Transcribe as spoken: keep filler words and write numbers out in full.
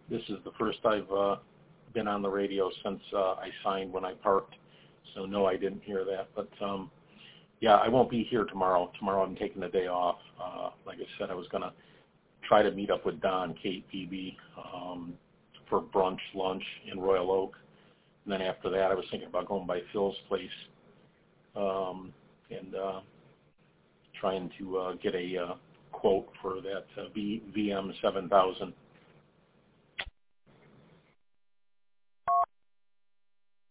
this is the first I've uh, been on the radio since uh, I signed when I parked. So no, I didn't hear that. But um, yeah, I won't be here tomorrow. Tomorrow I'm taking the day off. Uh, like I said, I was going to try to meet up with Don, K P B, um, for brunch, lunch in Royal Oak. And then after that, I was thinking about going by Phil's place um, and uh, trying to uh, get a uh, quote for that uh, v- VM seven thousand.